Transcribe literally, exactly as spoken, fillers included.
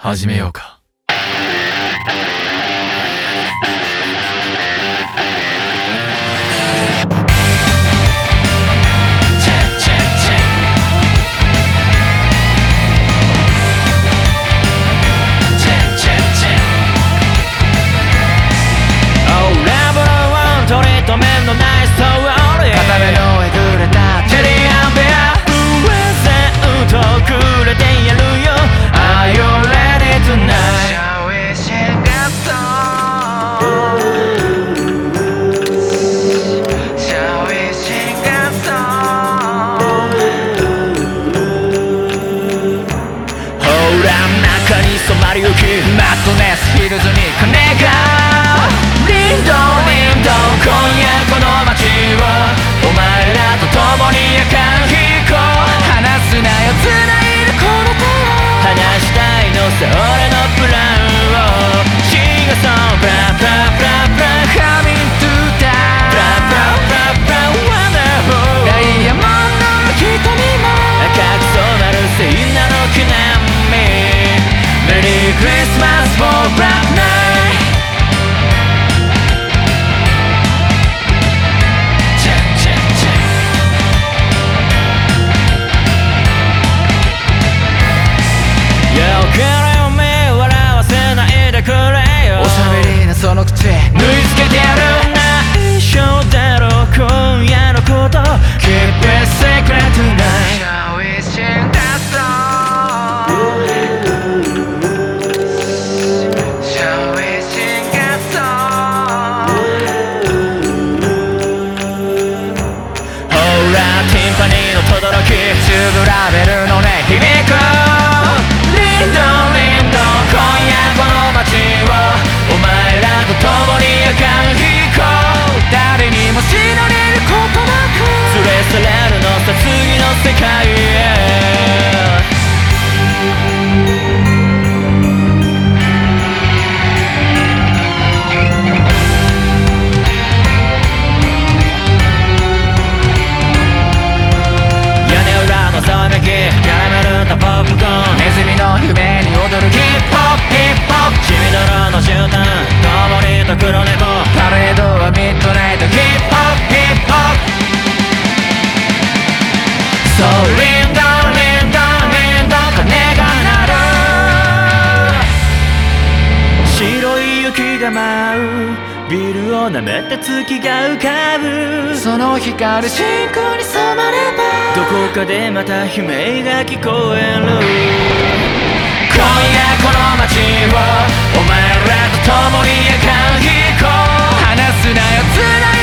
始めようか。 固めのえぐれたテレアンベアプレゼントくれてやるよ Are you ready tonight? Shall we sing a song? Shall we sing a song? ほら中に染まりゆきマットネスヒルズに金がリンドリンド今夜この街をお前らと共に明るい飛行離すなよ繋いでこの手を話したいのさ俺のプランをシンガソンブラブラブラブラ Coming to die ブラブラブラブラ Wonderful ダイヤモンドの瞳も赤く染まる聖なの木並み Merry Christmas for Black Nightおしゃべりなその口縫い付けてやる内緒だろ今夜のこと Keep it secret tonight Shall we sing that song? Shall we sing that song? ほらティンパニーの轟きチューブラベルの音響くリンドリンド今夜この街をお前らと共に明るい飛行誰にも死なれることなく連れ去られるのさ次の世界へ屋根裏のざわめきキャラメルとポップコーンネズミの夢に踊るヒップホップヒップホップ血みどろの絨毯共にと黒猫パレードはミッドナイトヒップホップヒップホップ So リンドリンドリンド鐘が鳴る白い雪が舞うビルを舐めて月が浮かぶその光る真空に染まればどこかでまた悲鳴が聞こえる今夜この街をお前らと共に明るい飛行離すなよ繋い